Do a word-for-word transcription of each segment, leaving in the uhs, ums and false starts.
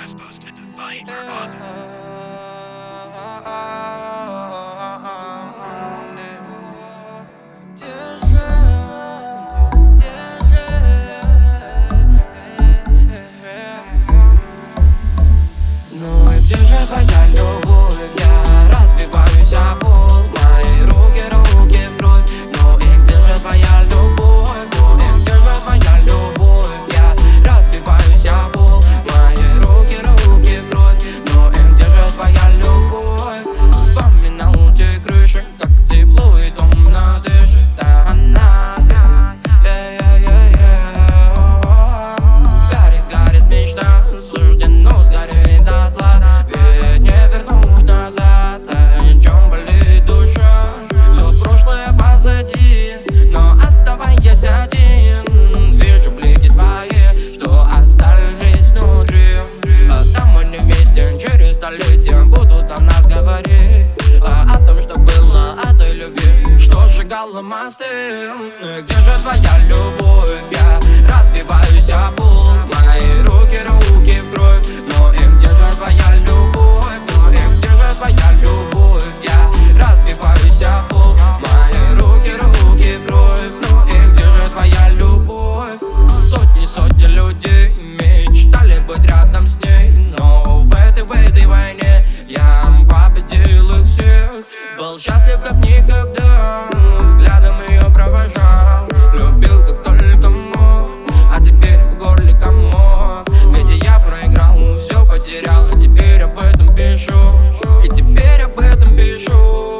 as posted by Nirvana. Ну и где же твоя любовь? Я разбиваюсь о пол, мои руки, руки в кровь. Ну и где же твоя любовь? Ну и где же твоя любовь? Я разбиваюсь о пол, мои руки, руки в кровь. Ну и где же твоя любовь? Вспоминал те крыши, как тепло и томно дышит. Да она горит, горит мечта, суждено сгореть дотла. Ведь не вернуть назад, о чем болит душа. Все прошлое позади, но оставаясь один, вижу блики твои, что остались внутри. А там мы не вместе, через столетия будут о нас говорить, а о том, что было, о той любви, что сжигало мосты. Где же твоя любовь? Я разбиваюсь о пол, мои руки, руки в кровь. Ну и где же твоя любовь? Ну и где же твоя любовь? Я разбиваюсь о пол, мои руки, руки в кровь. Ну и где же твоя любовь? Сотни, сотни людей мечтали быть рядом с ней, но в этой, в этой войне я победил их всех. Был счастлив как никогда, взглядом ее провожал, любил как только мог, а теперь в горле комок. Ведь я проиграл, все потерял, а теперь об этом пишу. И теперь об этом пишу.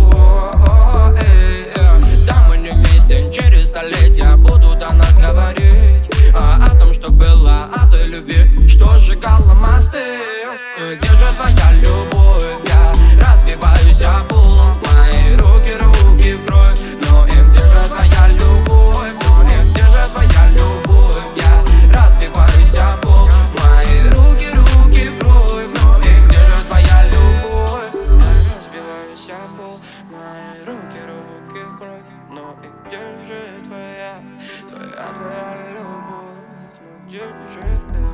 Да, мы не вместе, через столетия будут о нас говорить, а о том, что было, о той любви, что сжигало мосты. Где же твоя любовь? Я разбиваюсь о пол, мои руки, руки в кровь. Ну и где же твоя любовь? Ну и где же твоя любовь? Я разбиваюсь о пол, мои руки, руки в кровь. Ну и где же твоя любовь? Я разбиваюсь о пол, мои руки, руки в кровь. Ну и где же твоя, твоя, твоя любовь? Ну где же